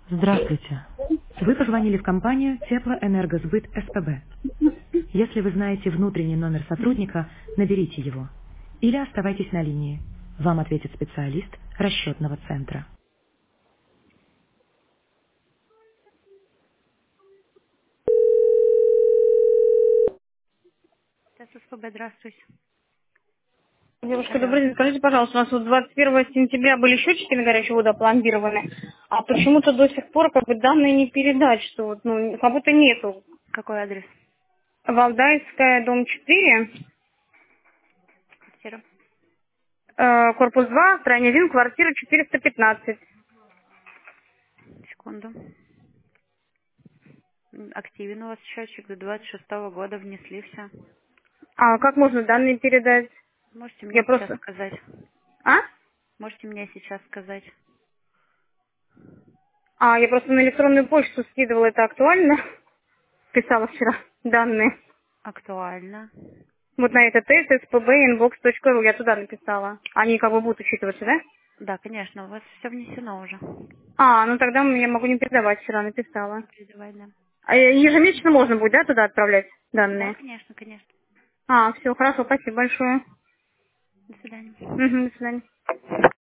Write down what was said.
Здравствуйте. Вы позвонили в компанию Теплоэнергосбыт СПБ. Если вы знаете внутренний номер сотрудника, наберите его. Или оставайтесь на линии. Вам ответит специалист расчетного центра. Это СПБ, здравствуйте. Девушка, Алло. добрый день. Скажите, пожалуйста, у нас вот 21 сентября были счетчики на горячую воду опломбированы, а почему-то до сих пор как бы данные не передать, что вот, ну, как будто нету. Какой адрес? Валдайская, дом 4, Квартира. корпус 2, строение 1, квартира 415. Секунду. Активен у вас счетчик до 26 года, внесли все. А как можно данные передать? Можете Я мне сейчас просто... сказать? А? Можете мне сейчас сказать? Я просто на электронную почту скидывала, это актуально? Писала вчера данные. Актуально. Вот на этот тест spb.inbox.ru я туда написала. Они как бы будут учитываться, да? Да, конечно, у вас все внесено уже. Ну тогда я могу не передавать, вчера написала. Не переживай, да. А ежемесячно можно будет, да, туда отправлять Да, данные? конечно, конечно. Все, хорошо, спасибо большое. До свидания. Угу, до свидания.